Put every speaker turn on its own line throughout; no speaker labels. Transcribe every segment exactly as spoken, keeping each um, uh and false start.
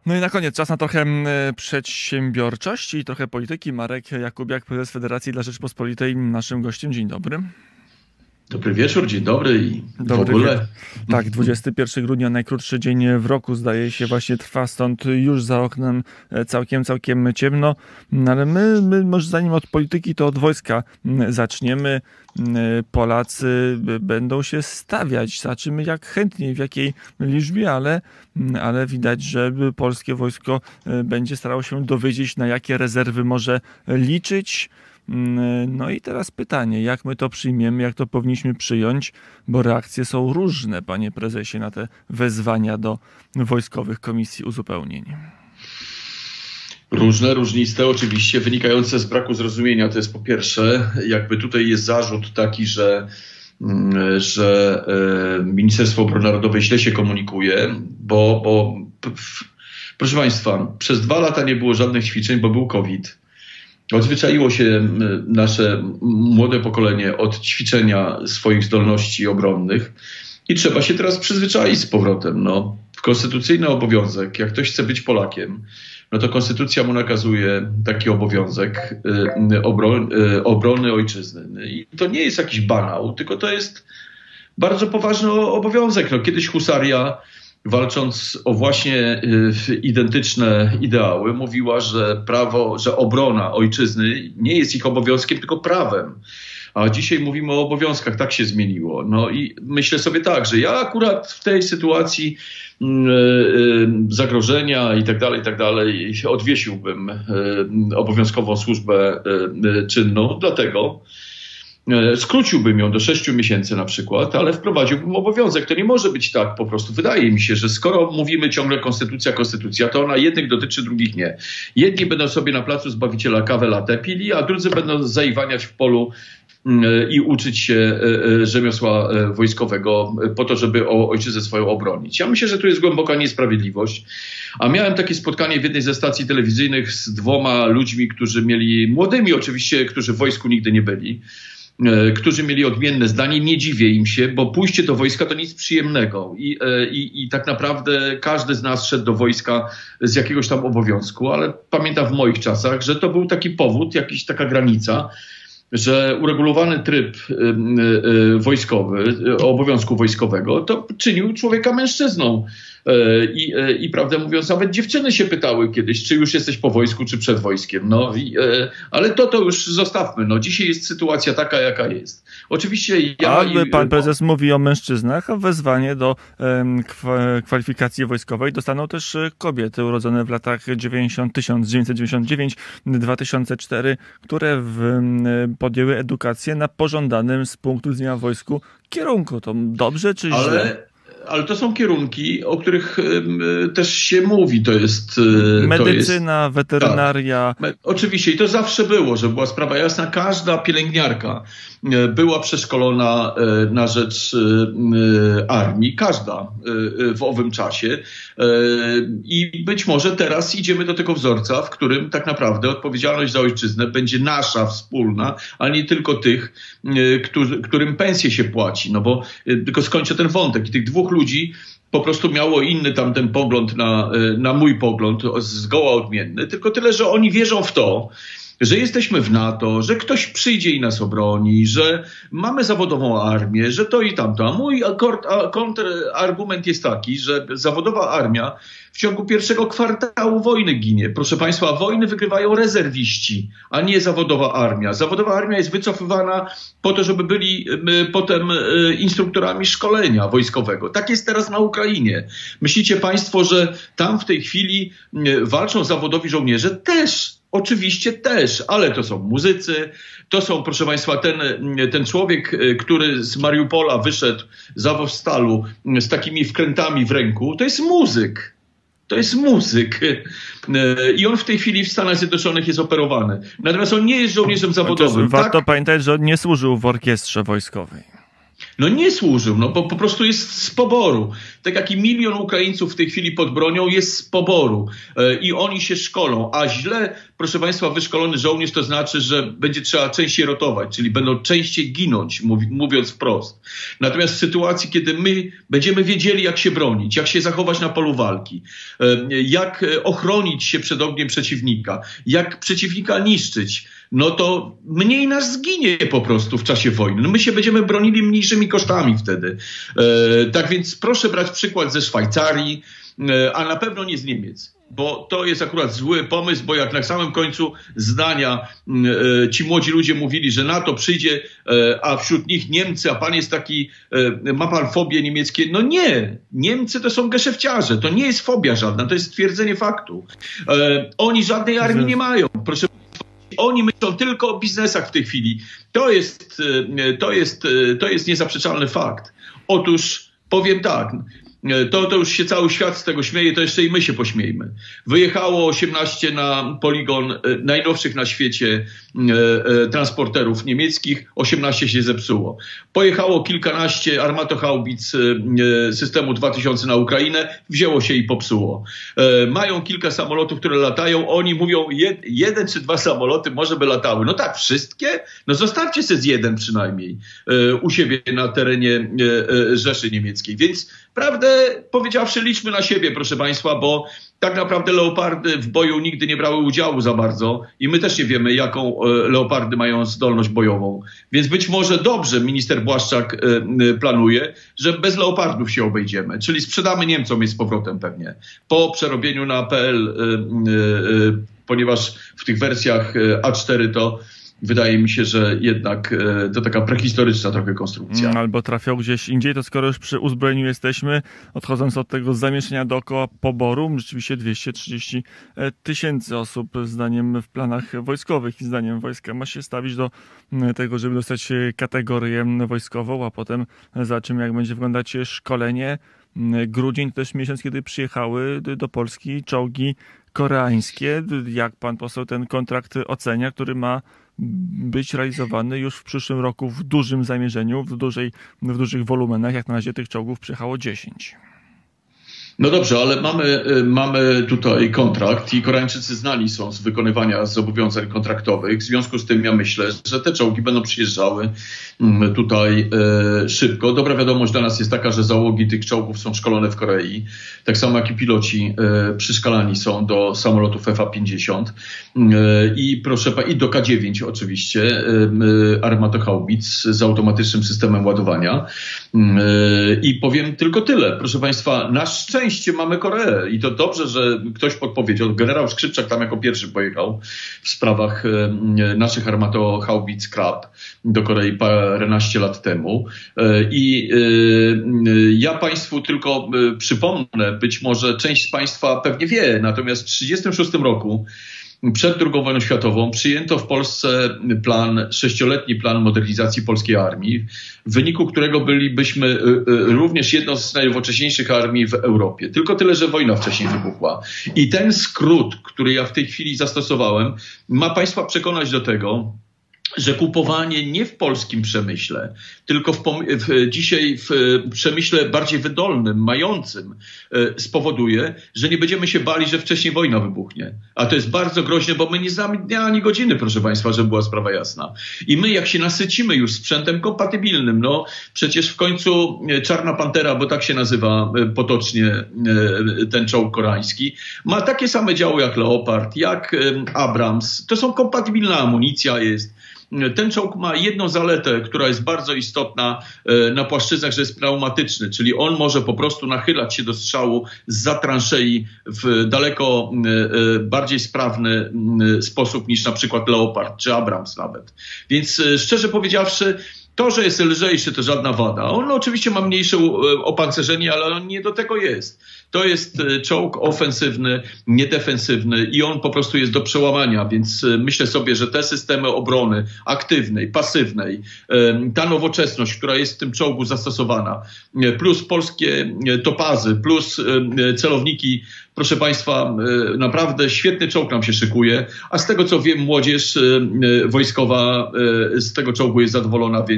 No i na koniec czas na trochę przedsiębiorczości i trochę polityki. Marek Jakubiak, prezes Federacji dla Rzeczpospolitej, naszym gościem. Dzień dobry.
Dobry wieczór, dzień dobry i
dobry
w ogóle.
Wieczór. Tak, dwudziestego pierwszego grudnia, najkrótszy dzień w roku, zdaje się, właśnie trwa, stąd już za oknem całkiem, całkiem ciemno. Ale my, my może zanim od polityki, to od wojska zaczniemy. Polacy będą się stawiać, zobaczymy jak chętniej, w jakiej liczbie, ale, ale widać, że polskie wojsko będzie starało się dowiedzieć, na jakie rezerwy może liczyć. No i teraz pytanie, jak my to przyjmiemy, jak to powinniśmy przyjąć, bo reakcje są różne, panie prezesie, na te wezwania do wojskowych komisji uzupełnień.
Różne, różniste, oczywiście, wynikające z braku zrozumienia. To jest po pierwsze, jakby tutaj jest zarzut taki, że, że Ministerstwo Obrony Narodowej źle się komunikuje, bo, bo proszę państwa, przez dwa lata nie było żadnych ćwiczeń, bo był COVID. Odzwyczaiło się nasze młode pokolenie od ćwiczenia swoich zdolności obronnych i trzeba się teraz przyzwyczaić z powrotem. No, konstytucyjny obowiązek, jak ktoś chce być Polakiem, no to konstytucja mu nakazuje taki obowiązek obrony, obrony ojczyzny. I to nie jest jakiś banał, tylko to jest bardzo poważny obowiązek. No, kiedyś husaria, walcząc o właśnie identyczne ideały, mówiła, że prawo, że obrona ojczyzny nie jest ich obowiązkiem, tylko prawem. A dzisiaj mówimy o obowiązkach, tak się zmieniło. No i myślę sobie tak, że ja akurat w tej sytuacji zagrożenia i tak dalej, i tak dalej, odwiesiłbym obowiązkową służbę czynną, dlatego skróciłbym ją do sześciu miesięcy na przykład, ale wprowadziłbym obowiązek. To nie może być tak po prostu. Wydaje mi się, że skoro mówimy ciągle konstytucja, konstytucja, to ona jednych dotyczy, drugich nie. Jedni będą sobie na placu Zbawiciela kawę latę pili, a drudzy będą zaiwaniać w polu i uczyć się rzemiosła wojskowego po to, żeby o ojczyznę swoją obronić. Ja myślę, że tu jest głęboka niesprawiedliwość. A miałem takie spotkanie w jednej ze stacji telewizyjnych z dwoma ludźmi, którzy mieli, młodymi oczywiście, którzy w wojsku nigdy nie byli, którzy mieli odmienne zdanie. Nie dziwię im się, bo pójście do wojska to nic przyjemnego. I, i, i tak naprawdę każdy z nas szedł do wojska z jakiegoś tam obowiązku, ale pamiętam w moich czasach, że to był taki powód, jakaś taka granica, że uregulowany tryb y, y, wojskowy, y, obowiązku wojskowego, to czynił człowieka mężczyzną. I, y, i prawdę mówiąc, nawet dziewczyny się pytały kiedyś, czy już jesteś po wojsku, czy przed wojskiem. No, i, y, ale to to już zostawmy. No, dzisiaj jest sytuacja taka, jaka jest. Oczywiście ja...
Ale pan prezes mówi o mężczyznach, a wezwanie do um, kwalifikacji wojskowej dostaną też kobiety urodzone w latach dziewięćdziesiątych, tysiąc dziewięćset dziewięćdziesiąt dziewięć do dwa tysiące czwartego, które w, podjęły edukację na pożądanym z punktu widzenia wojsku kierunku. To dobrze czy
ale...
źle?
Ale to są kierunki, o których y, też się mówi. To jest...
Y, Medycyna, to jest, weterynaria.
Tak, oczywiście i to zawsze było, że była sprawa jasna. Każda pielęgniarka y, była przeszkolona y, na rzecz y, y, armii. Każda y, w owym czasie. Y, I być może teraz idziemy do tego wzorca, w którym tak naprawdę odpowiedzialność za ojczyznę będzie nasza, wspólna, a nie tylko tych, y, którzy, którym pensję się płaci. No bo y, tylko skończę ten wątek i tych dwóch ludzi po prostu miało inny tamten pogląd na, na mój pogląd, zgoła odmienny, tylko tyle, że oni wierzą w to, że jesteśmy w NATO, że ktoś przyjdzie i nas obroni, że mamy zawodową armię, że to i tamto. A mój kontrargument jest taki, że zawodowa armia w ciągu pierwszego kwartału wojny ginie. Proszę państwa, wojny wygrywają rezerwiści, a nie zawodowa armia. Zawodowa armia jest wycofywana po to, żeby byli potem instruktorami szkolenia wojskowego. Tak jest teraz na Ukrainie. Myślicie państwo, że tam w tej chwili walczą zawodowi żołnierze? Też. Oczywiście też, ale to są muzycy, to są, proszę państwa, ten, ten człowiek, który z Mariupola wyszedł z Azowstalu z takimi wkrętami w ręku, to jest muzyk. To jest muzyk. I on w tej chwili w Stanach Zjednoczonych jest operowany. Natomiast on nie jest żołnierzem zawodowym.
Warto
tak?
pamiętać, że on nie służył w orkiestrze wojskowej.
No nie służył, no bo po prostu jest z poboru. Tak jak i milion Ukraińców w tej chwili pod bronią jest z poboru i oni się szkolą, a źle, proszę państwa, wyszkolony żołnierz to znaczy, że będzie trzeba częściej rotować, czyli będą częściej ginąć, mówiąc wprost. Natomiast w sytuacji, kiedy my będziemy wiedzieli, jak się bronić, jak się zachować na polu walki, jak ochronić się przed ogniem przeciwnika, jak przeciwnika niszczyć, no to mniej nas zginie po prostu w czasie wojny. No my się będziemy bronili mniejszymi kosztami wtedy. E, tak więc proszę brać przykład ze Szwajcarii, e, a na pewno nie z Niemiec. Bo to jest akurat zły pomysł, bo jak na samym końcu zdania e, ci młodzi ludzie mówili, że NATO przyjdzie, e, a wśród nich Niemcy, a pan jest taki, e, ma pan fobię niemieckie? No nie, Niemcy to są geszefciarze, to nie jest fobia żadna, to jest stwierdzenie faktu. E, oni żadnej armii nie mają, proszę. Oni myślą tylko o biznesach w tej chwili. To jest, to jest, to jest niezaprzeczalny fakt. Otóż powiem tak, to, to już się cały świat z tego śmieje, to jeszcze i my się pośmiejmy. Wyjechało osiemnaście na poligon najnowszych na świecie transporterów niemieckich, osiemnaście się zepsuło. Pojechało kilkanaście armatohaubic systemu dwa tysiące na Ukrainę, wzięło się i popsuło. Mają kilka samolotów, które latają, oni mówią jed, jeden czy dwa samoloty może by latały. No tak, wszystkie? No zostawcie sobie z jeden przynajmniej u siebie na terenie Rzeszy Niemieckiej. Więc prawdę powiedziawszy, liczmy na siebie, proszę państwa, bo tak naprawdę leopardy w boju nigdy nie brały udziału za bardzo i my też nie wiemy, jaką leopardy mają zdolność bojową. Więc być może dobrze minister Błaszczak planuje, że bez leopardów się obejdziemy, czyli sprzedamy Niemcom je z powrotem pewnie po przerobieniu na P L, ponieważ w tych wersjach A cztery to wydaje mi się, że jednak to taka prehistoryczna trochę konstrukcja.
Albo trafią gdzieś indziej, to skoro już przy uzbrojeniu jesteśmy, odchodząc od tego zamieszania dookoła poboru, rzeczywiście dwieście trzydzieści tysięcy osób zdaniem w planach wojskowych i zdaniem wojska ma się stawić do tego, żeby dostać kategorię wojskową, a potem zobaczymy, jak będzie wyglądać szkolenie. Grudzień to też miesiąc, kiedy przyjechały do Polski czołgi koreańskie. Jak pan poseł ten kontrakt ocenia, który ma być realizowany już w przyszłym roku w dużym zamierzeniu, w, dużej, w dużych wolumenach? Jak na razie tych czołgów przyjechało dziesięć.
No dobrze, ale mamy, mamy tutaj kontrakt i Koreańczycy znani są z wykonywania zobowiązań kontraktowych. W związku z tym ja myślę, że te czołgi będą przyjeżdżały tutaj e, szybko. Dobra wiadomość dla nas jest taka, że załogi tych czołgów są szkolone w Korei. Tak samo jak i piloci e, przyszkalani są do samolotów F A pięćdziesiąt e, i proszę i do K dziewięć oczywiście, e, armatohaubic z automatycznym systemem ładowania. E, I powiem tylko tyle. Proszę państwa, na szczęście mamy Koreę i to dobrze, że ktoś podpowiedział. Generał Skrzypczak tam jako pierwszy pojechał w sprawach naszych armatohaubic Krab do Korei paręnaście lat temu. I ja państwu tylko przypomnę, być może część z państwa pewnie wie, natomiast w tysiąc dziewięćset trzydziestym szóstym roku przed drugą wojną światową przyjęto w Polsce plan, sześcioletni plan modernizacji polskiej armii, w wyniku którego bylibyśmy również jedną z najnowocześniejszych armii w Europie. Tylko tyle, że wojna wcześniej wybuchła. I ten skrót, który ja w tej chwili zastosowałem, ma państwa przekonać do tego, że kupowanie nie w polskim przemyśle, tylko w, w, dzisiaj w przemyśle bardziej wydolnym, mającym e, spowoduje, że nie będziemy się bali, że wcześniej wojna wybuchnie. A to jest bardzo groźne, bo my nie znamy dnia ani godziny, proszę państwa, żeby była sprawa jasna. I my jak się nasycimy już sprzętem kompatybilnym, no przecież w końcu Czarna Pantera, bo tak się nazywa potocznie e, ten czołg koreański, ma takie same działy jak Leopard, jak e, Abrams. To są kompatybilna amunicja jest. Ten czołg ma jedną zaletę, która jest bardzo istotna na płaszczyznach, że jest pneumatyczny, czyli on może po prostu nachylać się do strzału zza transzei w daleko bardziej sprawny sposób niż na przykład Leopard czy Abrams nawet. Więc szczerze powiedziawszy, to, że jest lżejszy, to żadna wada. On oczywiście ma mniejsze opancerzenie, ale on nie do tego jest. To jest czołg ofensywny, niedefensywny i on po prostu jest do przełamania, więc myślę sobie, że te systemy obrony aktywnej, pasywnej, ta nowoczesność, która jest w tym czołgu zastosowana, plus polskie topazy, plus celowniki, proszę państwa, naprawdę świetny czołg nam się szykuje, a z tego co wiem, młodzież wojskowa z tego czołgu jest zadowolona, więc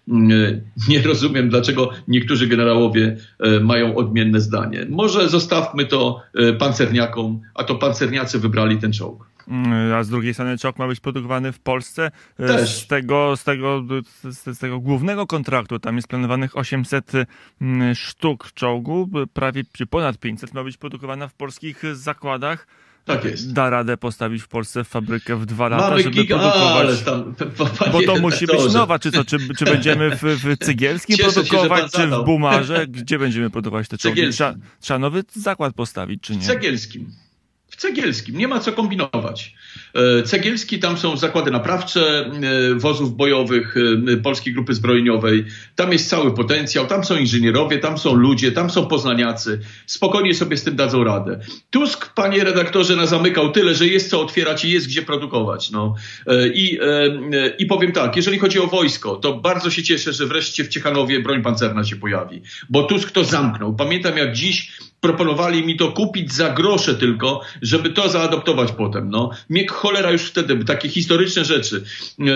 nie rozumiem, dlaczego niektórzy generałowie mają odmienne zdanie. Może zostawmy to pancerniakom, a to pancerniacy wybrali ten czołg.
A z drugiej strony czołg ma być produkowany w Polsce.
Też.
Z tego, z tego, z tego głównego kontraktu tam jest planowanych osiemset sztuk czołgu, prawie czy ponad pięćset ma być produkowana w polskich zakładach.
Tak jest.
Da radę postawić w Polsce fabrykę w dwa lata,
Mamy
żeby
giga...
produkować.
A, tam,
bo to musi być nowa. Czy, to, czy, czy będziemy w, w Cegielskim
Cieszę
produkować,
się,
czy w Bumarze? Gdzie będziemy produkować te czołgi? Trzeba, trzeba nowy zakład postawić, czy nie?
W Cegielskim. W Cegielskim. Nie ma co kombinować. Cegielski, tam są zakłady naprawcze wozów bojowych Polskiej Grupy Zbrojeniowej. Tam jest cały potencjał, tam są inżynierowie, tam są ludzie, tam są poznaniacy. Spokojnie sobie z tym dadzą radę. Tusk, panie redaktorze, nazamykał tyle, że jest co otwierać i jest gdzie produkować. No. I, I powiem tak, jeżeli chodzi o wojsko, to bardzo się cieszę, że wreszcie w Ciechanowie broń pancerna się pojawi. Bo Tusk to zamknął. Pamiętam, jak dziś proponowali mi to kupić za grosze tylko, żeby to zaadoptować potem. No. Mnie cholera już wtedy, takie historyczne rzeczy.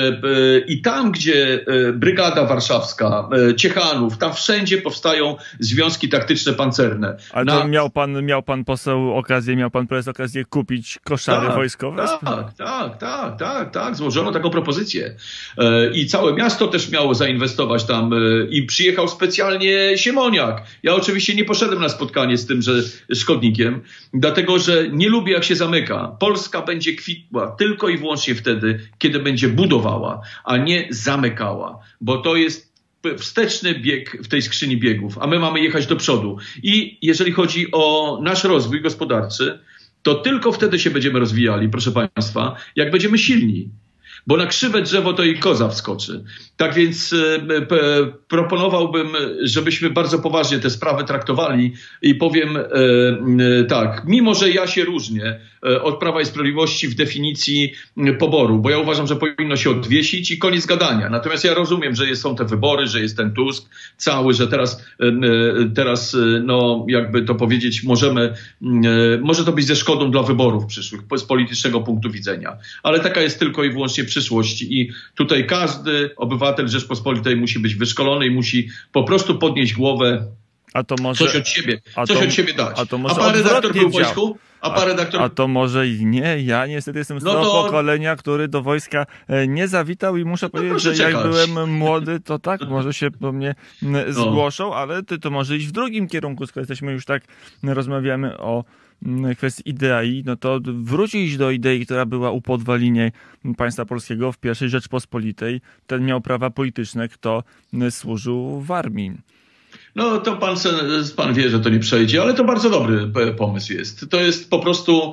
I tam, gdzie Brygada Warszawska, Ciechanów, tam wszędzie powstają związki taktyczne pancerne.
Ale to Na... miał pan, miał pan poseł okazję, miał pan prezes okazję kupić koszary
tak,
wojskowe?
Tak, tak, tak, tak, tak. Złożono taką propozycję. I całe miasto też miało zainwestować tam. I przyjechał specjalnie Siemoniak. Ja oczywiście nie poszedłem na spotkanie z tym, że szkodnikiem, dlatego, że nie lubię, jak się zamyka. Polska będzie kwitła tylko i wyłącznie wtedy, kiedy będzie budowała, a nie zamykała, bo to jest wsteczny bieg w tej skrzyni biegów, a my mamy jechać do przodu. I jeżeli chodzi o nasz rozwój gospodarczy, to tylko wtedy się będziemy rozwijali, proszę państwa, jak będziemy silni. Bo na krzywe drzewo to i koza wskoczy. Tak więc e, p, proponowałbym, żebyśmy bardzo poważnie te sprawy traktowali i powiem e, e, tak, mimo że ja się różnię e, od Prawa i Sprawiedliwości w definicji poboru, bo ja uważam, że powinno się odwiesić i koniec gadania. Natomiast ja rozumiem, że są te wybory, że jest ten Tusk cały, że teraz, e, teraz no jakby to powiedzieć, możemy, e, może to być ze szkodą dla wyborów przyszłych z politycznego punktu widzenia. Ale taka jest tylko i wyłącznie przyszłość i tutaj każdy obywatel Rzeczpospolitej musi być wyszkolony i musi po prostu podnieść głowę,
a to może,
coś od siebie,
a
coś
to,
od siebie dać.
A, to może
a pan redaktor był w
dział.
wojsku? A, pan redaktor...
a to może i nie. Ja niestety jestem z
no
tego
to...
pokolenia, który do wojska nie zawitał i muszę no powiedzieć, że
czekać.
jak byłem młody, to tak, może się po mnie zgłoszą, ale to, to może iść w drugim kierunku, skoro jesteśmy już tak, rozmawiamy o kwestii idei, no to wrócić do idei, która była u podwalinie państwa polskiego w pierwszej Rzeczpospolitej. Ten miał prawa polityczne, kto służył w armii.
No to pan, pan wie, że to nie przejdzie, ale to bardzo dobry pomysł jest. To jest po prostu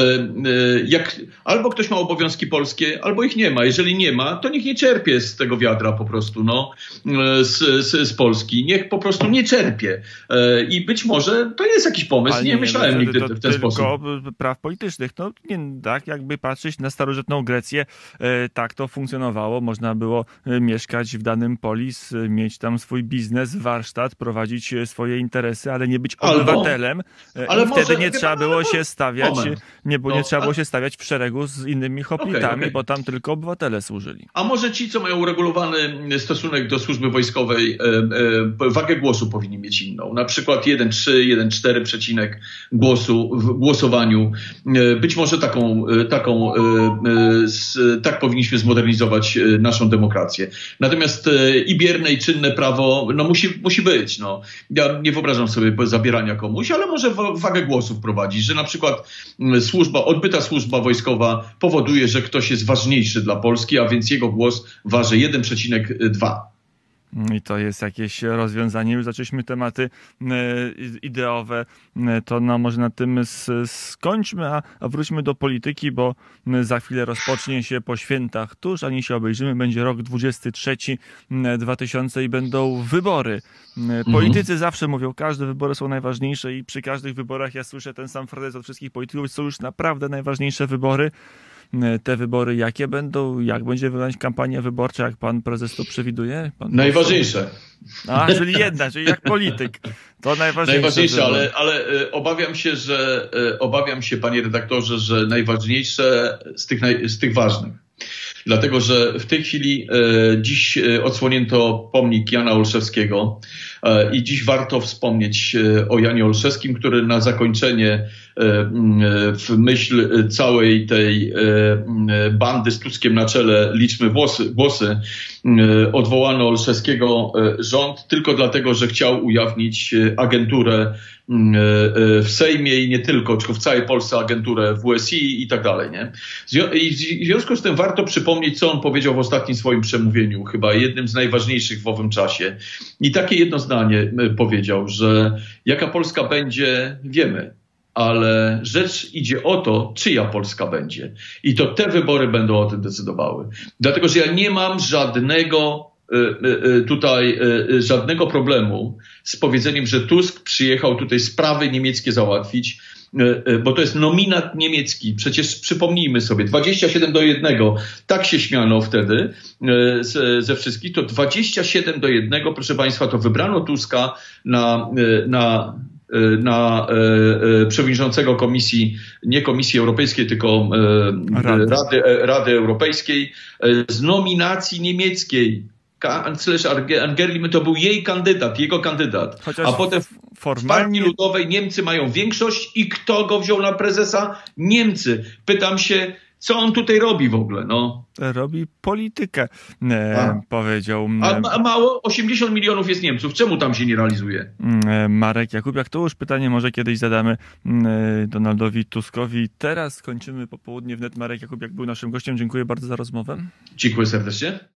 jak albo ktoś ma obowiązki polskie, albo ich nie ma. Jeżeli nie ma, to niech nie czerpie z tego wiadra po prostu, no, z, z, z Polski. Niech po prostu nie czerpie. I być może to jest jakiś pomysł. Nie, nie myślałem no, nigdy to, to, w ten
tylko
sposób.
Praw politycznych. No nie, tak, jakby patrzeć na starożytną Grecję, tak to funkcjonowało. Można było mieszkać w danym polis, mieć tam swój biznes, warsztat, prowadzić swoje interesy, ale nie być obywatelem. Albo, ale I wtedy może, nie trzeba było się stawiać, moment. nie, było, no, nie trzeba było się stawiać w szeregu z innymi hoplitami, okay, okay. bo tam tylko obywatele służyli.
A może ci, co mają uregulowany stosunek do służby wojskowej, e, e, wagę głosu powinni mieć inną. Na przykład jeden przecinek trzy, jeden przecinek cztery przecinek głosu w głosowaniu. E, być może taką, taką e, e, z, tak powinniśmy zmodernizować naszą demokrację. Natomiast e, i bierne, i czynne prawo no, musi, musi być. No. Ja nie wyobrażam sobie zabierania komuś, ale może wagę głosu wprowadzić, że na przykład służba, odbyta służba wojskowa powoduje, że ktoś jest ważniejszy dla Polski, a więc jego głos waży jeden przecinek dwa.
I to jest jakieś rozwiązanie. Już zaczęliśmy tematy ideowe, to no może na tym skończmy, a, a wróćmy do polityki, bo za chwilę rozpocznie się po świętach tuż, ani się obejrzymy, będzie rok dwudziesty trzeci, dwa tysiące i będą wybory. Politycy mhm. zawsze mówią, każde wybory są najważniejsze i przy każdych wyborach ja słyszę ten sam frazes od wszystkich polityków, są już naprawdę najważniejsze wybory. Te wybory jakie będą? Jak będzie wyglądać kampania wyborcza, jak pan prezes to przewiduje? Pan
najważniejsze.
A, czyli jedna, czyli jak polityk. To najważniejsze.
Najważniejsze, ale, ale obawiam się, że obawiam się, panie redaktorze, że najważniejsze z tych, naj, z tych ważnych. Dlatego, że w tej chwili e, dziś odsłonięto pomnik Jana Olszewskiego e, i dziś warto wspomnieć o Janie Olszewskim, który na zakończenie e, w myśl całej tej e, bandy z Tuskiem na czele liczmy włosy, głosy e, odwołano Olszewskiego rząd tylko dlatego, że chciał ujawnić agenturę w Sejmie i nie tylko, czy w całej Polsce agenturę W S I i tak dalej. Nie? I w związku z tym warto przypomnieć, co on powiedział w ostatnim swoim przemówieniu, chyba jednym z najważniejszych w owym czasie. I takie jedno zdanie powiedział, że jaka Polska będzie, wiemy, ale rzecz idzie o to, czyja Polska będzie. I to te wybory będą o tym decydowały. Dlatego, że ja nie mam żadnego tutaj żadnego problemu z powiedzeniem, że Tusk przyjechał tutaj sprawy niemieckie załatwić, bo to jest nominat niemiecki. Przecież przypomnijmy sobie, dwadzieścia siedem do jednego, tak się śmiano wtedy ze wszystkich, to dwadzieścia siedem do jednego, proszę Państwa, to wybrano Tuska na, na na e, e, przewodniczącego komisji, nie Komisji Europejskiej, tylko e, Rady. Rady, Rady Europejskiej e, z nominacji niemieckiej. Kanclerz Angeli, to był jej kandydat, jego kandydat. Chociaż a potem formalnie... w Partii Ludowej Niemcy mają większość i kto go wziął na prezesa? Niemcy. Pytam się, co on tutaj robi w ogóle? No.
Robi politykę, e, powiedział.
A, a mało? osiemdziesiąt milionów jest Niemców. Czemu tam się nie realizuje?
E, Marek Jakubiak. To już pytanie może kiedyś zadamy e, Donaldowi Tuskowi. Teraz kończymy popołudnie wnet. Marek Jakubiak był naszym gościem. Dziękuję bardzo za rozmowę.
Dziękuję serdecznie.